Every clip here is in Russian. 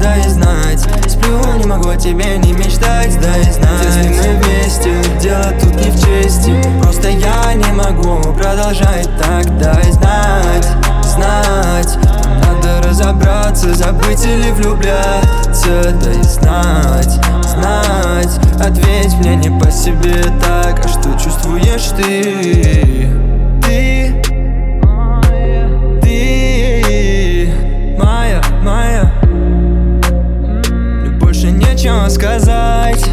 дай знать. Сплю, не могу о тебе не мечтать, дай знать. Если мы вместе, дело тут не в чести. Просто я не могу продолжать так, дай знать. Знать, надо разобраться, забыть или влюбляться, дай знать. Знать, ответь мне не по себе так, а что чувствуешь ты? Ты моя. Мне больше нечего сказать,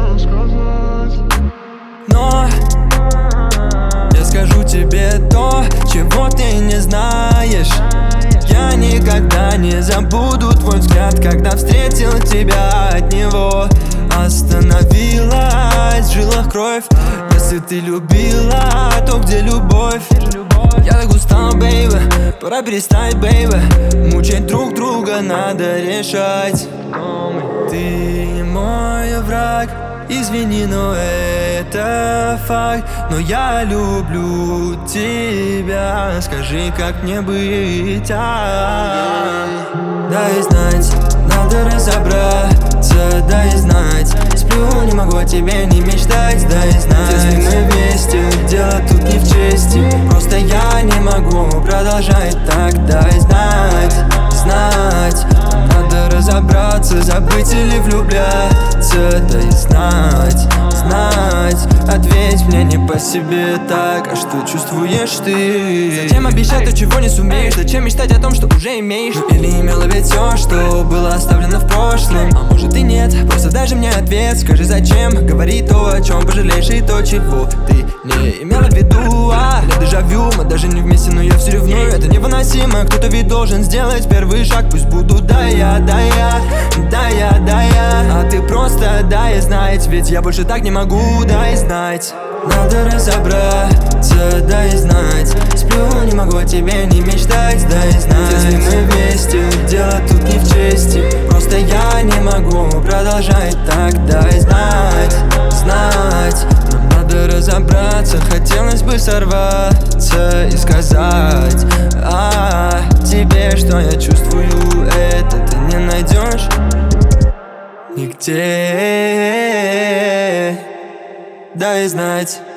но я скажу тебе то, чего ты не знаешь. Я никогда не забуду твой взгляд, когда встретил тебя от него. Остановилась в жилах кровь. Если ты любила, то где любовь? Я так устал, бейби, пора перестать, бейби. Мучать друг друга надо решать. Ты мой враг, извини, но это факт. Но я люблю тебя, скажи, как мне быть, Дай знать, надо разобраться, дай знать. Сплю, не могу о тебе не мечтать, дай знать. Если мы вместе, дело тут не в чести. Просто я не могу продолжать так, дай знать. Знать, надо разобраться, забыть или влюбляться, дай знать. Знать, ответь мне не по себе так, а что чувствуешь ты? Зачем обещать то, чего не сумеешь? Зачем мечтать о том, что уже имеешь? Ну, или имела ведь все, что было оставлено в прошлом? А может и нет, просто дай же мне ответ. Скажи, зачем говори то, о чем пожалеешь, и то, чего ты не имела в виду. Для дежавю, мы даже не вместе, но я все ревную. Это невыносимо, кто-то ведь должен сделать первый шаг. Пусть буду да я. А ты просто дай знать, ведь я больше так не могу, дай знать. Надо разобраться, дай знать. Сплю, не могу о тебе не мечтать, дай знать. Если мы вместе, дело тут не в чести. Просто я не могу продолжать так, дай знать. Знать, нам надо разобраться. Хотелось бы сорваться и сказать тебе, что я чувствую, это ты не найдешь нигде. Дай знать.